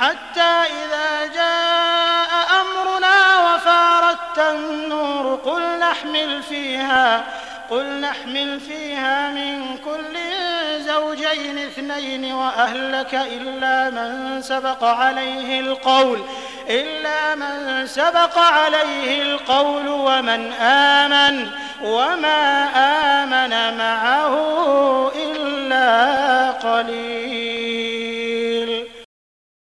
حتى إذا جاء أمرنا وفارت النور قل نحمل فيها من كل زوجين 2 وأهلك إلا من سبق عليه القول ومن آمن وما آمن معه